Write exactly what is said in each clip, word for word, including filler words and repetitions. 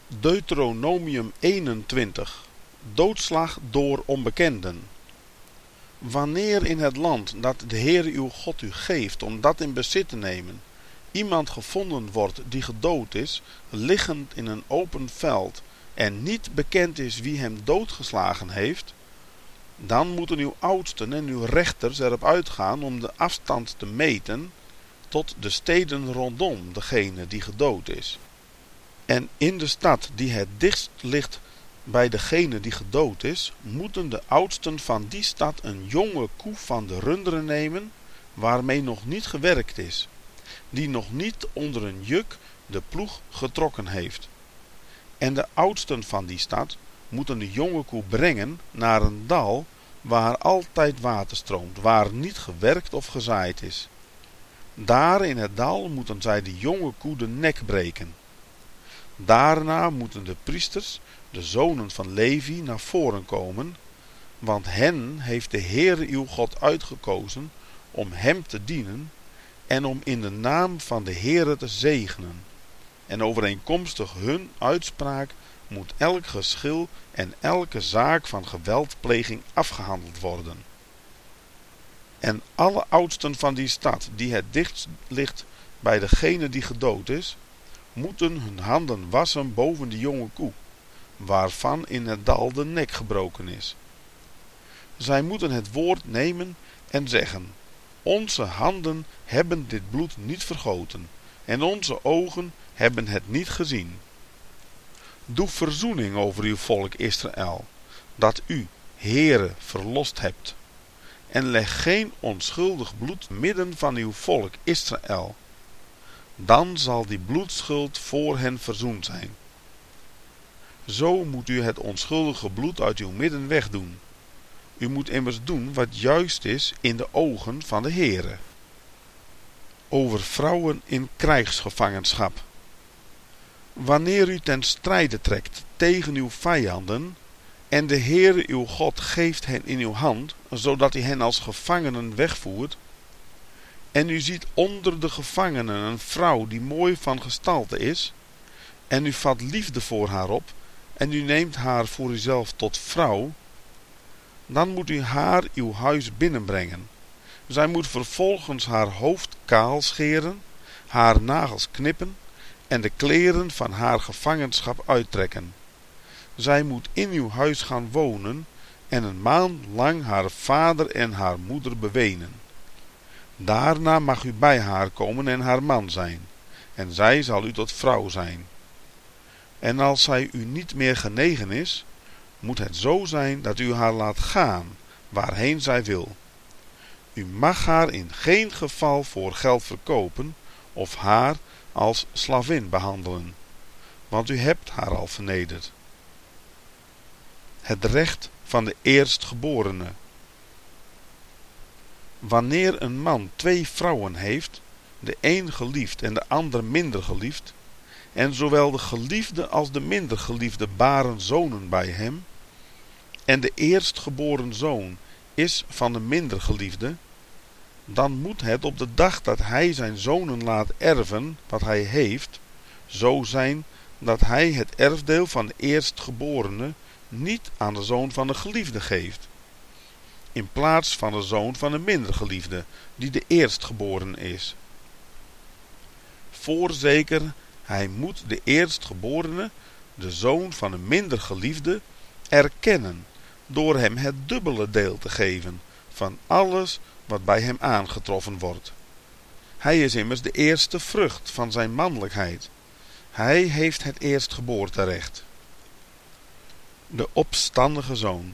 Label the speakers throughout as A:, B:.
A: Deuteronomium eenentwintig. Doodslag door onbekenden. Wanneer in het land dat de Heere uw God u geeft om dat in bezit te nemen, iemand gevonden wordt die gedood is, liggend in een open veld, en niet bekend is wie hem doodgeslagen heeft, dan moeten uw oudsten en uw rechters erop uitgaan om de afstand te meten tot de steden rondom degene die gedood is. En in de stad die het dichtst ligt bij degene die gedood is, moeten de oudsten van die stad een jonge koe van de runderen nemen, waarmee nog niet gewerkt is, die nog niet onder een juk de ploeg getrokken heeft. En de oudsten van die stad moeten de jonge koe brengen naar een dal waar altijd water stroomt, waar niet gewerkt of gezaaid is. Daar in het dal moeten zij de jonge koe de nek breken. Daarna moeten de priesters, de zonen van Levi, naar voren komen, want hen heeft de Heere uw God uitgekozen om hem te dienen en om in de naam van de Heere te zegenen. En overeenkomstig hun uitspraak moet elk geschil en elke zaak van geweldpleging afgehandeld worden. En alle oudsten van die stad, die het dichtst ligt bij degene die gedood is, moeten hun handen wassen boven de jonge koe, waarvan in het dal de nek gebroken is. Zij moeten het woord nemen en zeggen: onze handen hebben dit bloed niet vergoten, en onze ogen hebben het niet gezien. Doe verzoening over uw volk Israël, dat u, Heere, verlost hebt. En leg geen onschuldig bloed midden van uw volk Israël. Dan zal die bloedschuld voor hen verzoend zijn. Zo moet u het onschuldige bloed uit uw midden wegdoen. U moet immers doen wat juist is in de ogen van de Heere. Over vrouwen in krijgsgevangenschap. Wanneer u ten strijde trekt tegen uw vijanden, en de Heere uw God geeft hen in uw hand, zodat hij hen als gevangenen wegvoert, en u ziet onder de gevangenen een vrouw die mooi van gestalte is, en u vat liefde voor haar op, en u neemt haar voor uzelf tot vrouw, dan moet u haar uw huis binnenbrengen. Zij moet vervolgens haar hoofd kaal scheren, haar nagels knippen en de kleren van haar gevangenschap uittrekken. Zij moet in uw huis gaan wonen en een maand lang haar vader en haar moeder bewenen. Daarna mag u bij haar komen en haar man zijn, en zij zal u tot vrouw zijn. En als zij u niet meer genegen is, moet het zo zijn dat u haar laat gaan, waarheen zij wil. U mag haar in geen geval voor geld verkopen, of haar als slavin behandelen, want u hebt haar al vernederd. Het recht van de eerstgeborene. Wanneer een man twee vrouwen heeft, de een geliefd en de ander minder geliefd, en zowel de geliefde als de minder geliefde baren zonen bij hem, en de eerstgeboren zoon is van de minder geliefde, dan moet het op de dag dat hij zijn zonen laat erven wat hij heeft, zo zijn dat hij het erfdeel van de eerstgeborene niet aan de zoon van de geliefde geeft, in plaats van de zoon van de minder geliefde, die de eerstgeboren is. Voorzeker, hij moet de eerstgeborene, de zoon van de minder geliefde, erkennen, door hem het dubbele deel te geven van alles wat bij hem aangetroffen wordt. Hij is immers de eerste vrucht van zijn mannelijkheid. Hij heeft het eerstgeboorterecht. De opstandige zoon.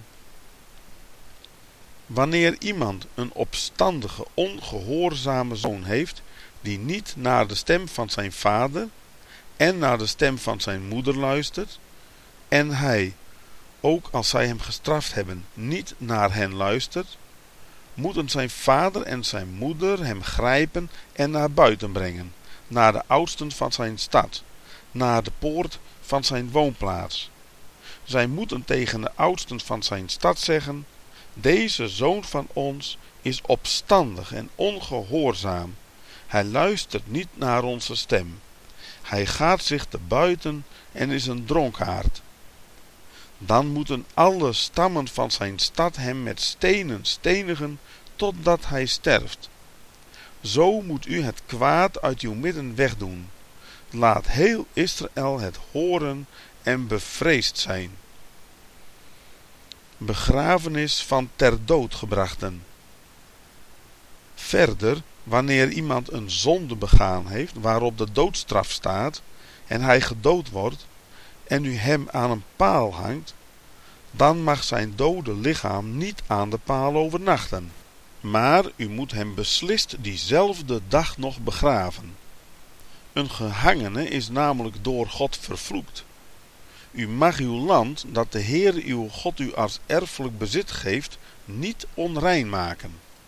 A: Wanneer iemand een opstandige, ongehoorzame zoon heeft, die niet naar de stem van zijn vader en naar de stem van zijn moeder luistert, en hij, ook als zij hem gestraft hebben, niet naar hen luistert, moeten zijn vader en zijn moeder hem grijpen en naar buiten brengen, naar de oudsten van zijn stad, naar de poort van zijn woonplaats. Zij moeten tegen de oudsten van zijn stad zeggen: deze zoon van ons is opstandig en ongehoorzaam. Hij luistert niet naar onze stem. Hij gaat zich te buiten en is een dronkaard. Dan moeten alle stammen van zijn stad hem met stenen stenigen, totdat hij sterft. Zo moet u het kwaad uit uw midden wegdoen. Laat heel Israël het horen en bevreesd zijn. Begrafenis van ter dood gebrachten. Verder, wanneer iemand een zonde begaan heeft, waarop de doodstraf staat, en hij gedood wordt, en u hem aan een paal hangt, dan mag zijn dode lichaam niet aan de paal overnachten. Maar u moet hem beslist diezelfde dag nog begraven. Een gehangene is namelijk door God vervloekt. U mag uw land, dat de Heer uw God u als erfelijk bezit geeft, niet onrein maken.